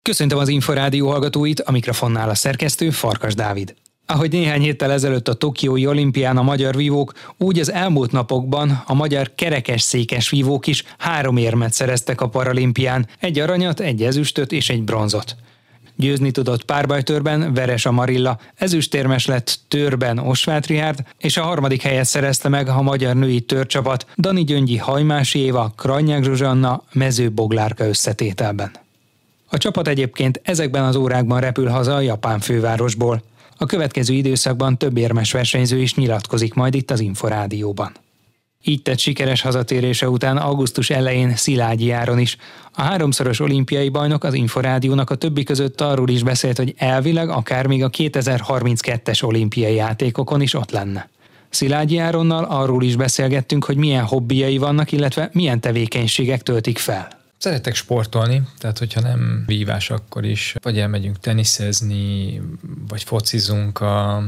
Köszöntöm az Inforádió hallgatóit, a mikrofonnál a szerkesztő Farkas Dávid. Ahogy néhány héttel ezelőtt a tokiói olimpián a magyar vívók, úgy az elmúlt napokban a magyar kerekesszékes vívók is 3 érmet szereztek a paralimpián, 1 aranyat, 1 ezüstöt és 1 bronzot. Győzni tudott párbajtőrben Veres Amarilla, ezüstérmes lett törben Osváth Richárd, és a 3. helyet szerezte meg a magyar női törcsapat Dani Gyöngyi Hajmási Éva, Krajnyák Zsuzsanna, Mező Boglárka összetételben. A csapat egyébként ezekben az órákban repül haza a japán fővárosból. A következő időszakban több érmes versenyző is nyilatkozik majd itt az Inforádióban. Így tett sikeres hazatérése után augusztus elején Szilágyi Áron is. A 3-szoros olimpiai bajnok az Inforádiónak a többi között arról is beszélt, hogy elvileg akár még a 2032-es olimpiai játékokon is ott lenne. Szilágyi Áronnal arról is beszélgettünk, hogy milyen hobbijai vannak, illetve milyen tevékenységek töltik fel. Szeretek sportolni, tehát hogyha nem vívás, akkor is vagy elmegyünk teniszezni, vagy focizunk a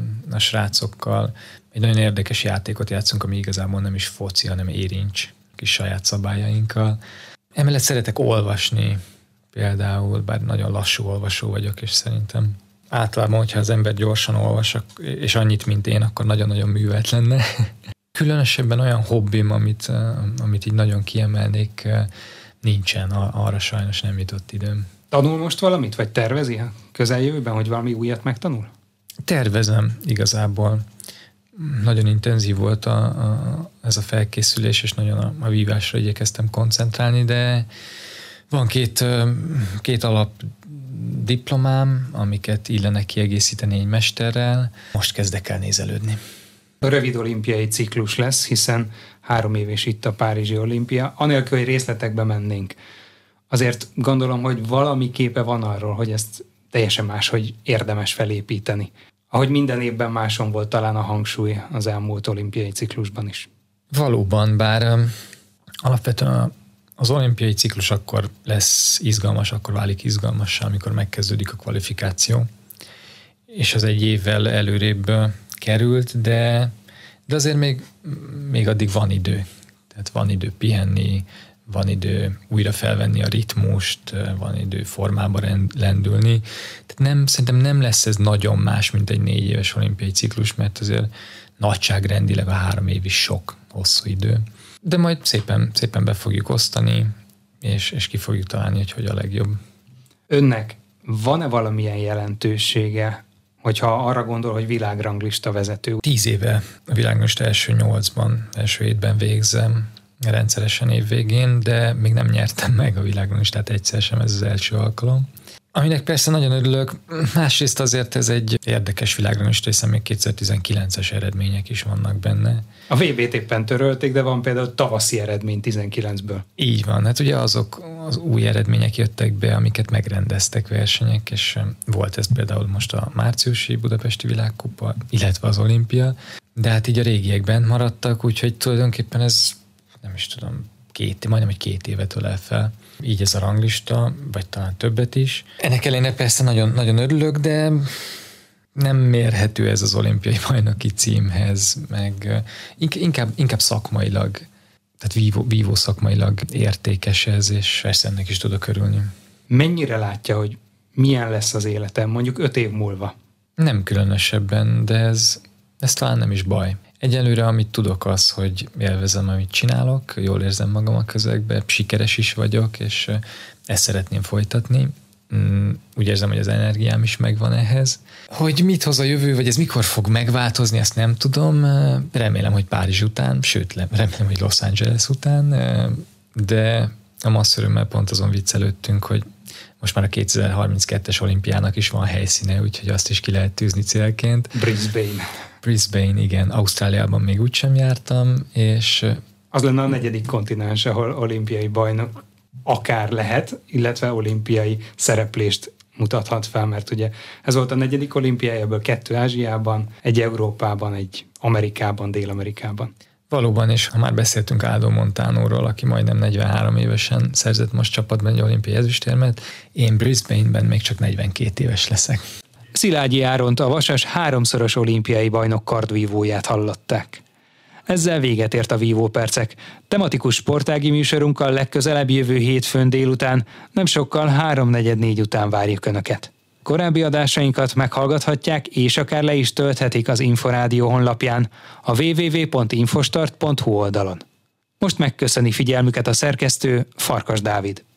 srácokkal. Egy nagyon érdekes játékot játszunk, ami igazából nem is foci, hanem érincs, kis saját szabályainkkal. Emellett szeretek olvasni például, bár nagyon lassú olvasó vagyok, és szerintem általában, hogyha az ember gyorsan olvas, és annyit, mint én, akkor nagyon-nagyon művelt lenne. Különösebben olyan hobbim, amit így nagyon kiemelnék, nincsen, arra sajnos nem jutott időm. Tanul most valamit, vagy tervezi a közeljövőben, hogy valami újat megtanul? Tervezem igazából. Nagyon intenzív volt ez a felkészülés, és nagyon a vívásra igyekeztem koncentrálni, de van két alap diplomám, amiket illene kiegészíteni egy mesterrel. Most kezdek el nézelődni. A rövid olimpiai ciklus lesz, hiszen 3 év és itt a Párizsi olimpia. Anélkül, hogy részletekbe mennénk. Azért gondolom, hogy valami képe van arról, hogy ezt teljesen máshogy érdemes felépíteni. Ahogy minden évben máson volt talán a hangsúly az elmúlt olimpiai ciklusban is. Valóban, bár alapvetően az olimpiai ciklus akkor lesz izgalmas, akkor válik izgalmassá, amikor megkezdődik a kvalifikáció. És az egy évvel előrébb került, de azért még addig van idő. Tehát van idő pihenni, van idő újra felvenni a ritmust, van idő formába lendülni. Tehát szerintem nem lesz ez nagyon más, mint egy 4 éves olimpiai ciklus, mert azért nagyságrendileg a 3 év is sok, hosszú idő. De majd szépen be fogjuk osztani, és ki fogjuk találni, hogy a legjobb. Önnek van-e valamilyen jelentősége, hogyha arra gondol, hogy világranglista vezető? 10 éve a világranglista első 8-ban, első 7-ben végzem, rendszeresen évvégén, de még nem nyertem meg a világranglistát egyszer sem, ez az első alkalom. Aminek persze nagyon örülök, másrészt azért ez egy érdekes világranglista, hiszen még 2019-es eredmények is vannak benne. A VB-t éppen törölték, de van például tavaszi eredmény 19-ből. Így van, hát ugye azok az új eredmények jöttek be, amiket megrendeztek versenyek, és volt ez például most a márciusi Budapesti Világkupa, illetve az olimpia, de hát így a régiekben maradtak, úgyhogy tulajdonképpen ez nem is tudom, majdnem 2 évet ölel fel. Így ez a ranglista, vagy talán többet is. Ennek ellenére persze nagyon, nagyon örülök, de nem mérhető ez az olimpiai bajnoki címhez, meg inkább szakmailag, tehát vívó szakmailag értékes ez, és persze ennek is tudok örülni. Mennyire látja, hogy milyen lesz az életem mondjuk 5 év múlva? Nem különösebben, de ez talán nem is baj. Egyelőre, amit tudok, az, hogy élvezem, amit csinálok, jól érzem magam a közegben, sikeres is vagyok, és ezt szeretném folytatni. Úgy érzem, hogy az energiám is megvan ehhez. Hogy mit hoz a jövő, vagy ez mikor fog megváltozni, azt nem tudom. Remélem, hogy Párizs után, sőt, remélem, hogy Los Angeles után, de a masszörömmel pont azon viccelődtünk, hogy most már a 2032-es olimpiának is van helyszíne, úgyhogy azt is ki lehet tűzni célként. Brisbane, igen. Ausztráliában még úgysem jártam, és... Az lenne a 4. kontinens, ahol olimpiai bajnok akár lehet, illetve olimpiai szereplést mutathat fel, mert ugye ez volt a 4. olimpiája, ebből 2 Ázsiában, 1 Európában, 1 Amerikában, Dél-Amerikában. Valóban, és ha már beszéltünk Aldo Montanóról, aki majdnem 43 évesen szerzett most csapatban egy olimpiai ezüstérmet, én Brisbane-ben még csak 42 éves leszek. Szilágyi Áront, a Vasas 3-szoros olimpiai bajnok kardvívóját hallották. Ezzel véget ért a Vívó Percek. Tematikus sportági műsorunkkal legközelebb jövő hétfőn délután, nem sokkal 3:44 után várjuk Önöket. Korábbi adásainkat meghallgathatják és akár le is tölthetik az Inforádió honlapján, a www.infostart.hu oldalon. Most megköszöni figyelmüket a szerkesztő, Farkas Dávid.